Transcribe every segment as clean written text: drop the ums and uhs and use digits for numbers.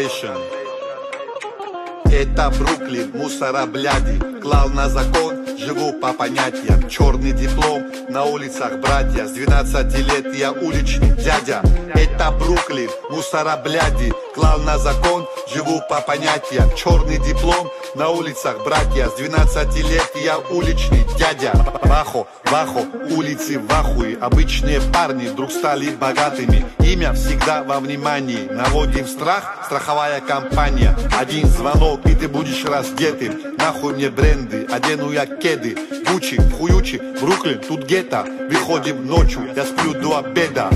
Nation. Это Бруклин, мусора бляди, клал на закон, живу по понятиям. Черный диплом, на улицах братья, с 12 лет я уличный дядя. Это Бруклин, мусора бляди, клал на закон, живу по понятиям. Черный диплом, на улицах братья, с 12 лет я уличный дядя. Вахо, вахо, улицы в ахуе, обычные парни вдруг стали богатыми. Имя всегда во внимании, наводим страх, страховая компания. Один звонок и ты будешь раздетым. Нахуй мне бренды, одену я кеды. Гуччи, хуючи, Бруклин, тут гетто. Выходим ночью, я сплю до обеда.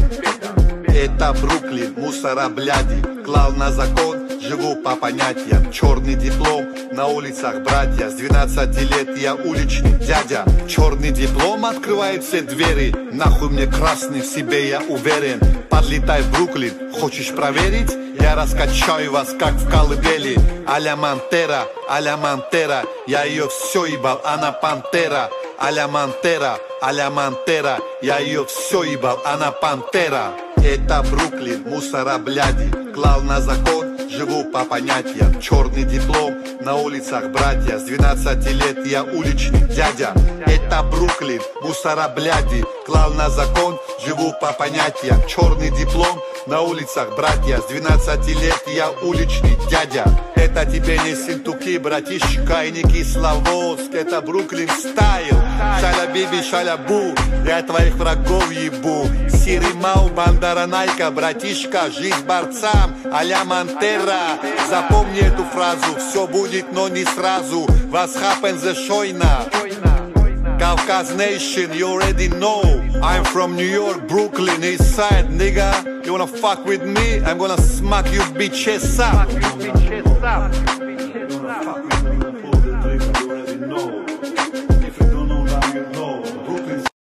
Это Бруклин, мусора бляди, клал на закон, живу по понятиям. Черный диплом, на улицах братья, с 12 лет я уличный дядя. Черный диплом открывает все двери, нахуй мне красный, в себе я уверен. Подлетай в Бруклин, хочешь проверить? Я раскачаю вас, как в колыбели. А-ля Монтера, а-ля Монтера, я ее все ебал, она пантера. А-ля Монтера, а-ля Монтера, я ее все ебал, она пантера. Это Бруклин, мусора бляди, клал на закон, живу по понятиям. Черный диплом, на улицах братья, с 12 лет я уличный дядя. Это Бруклин, мусора бляди, клал на закон, живу по понятиям. Черный диплом, на улицах братья, с 12 лет я уличный дядя. Это тебе не синтуки, братишка, и не кисловодск, это Бруклин стайл. Шаля биби, шаля бу, я твоих врагов ебу. Сири мау, бандара найка, братишка, жизнь борцам, а-ля Монтера. Запомни эту фразу, все будет, но не сразу. Was happens the Shoina? Caucas Nation, you already know. I'm from New York, Brooklyn, East Side, nigga. You wanna fuck with me? I'm gonna smack you bitches up. You wanna fuck with me? Pull the trigger, you already know.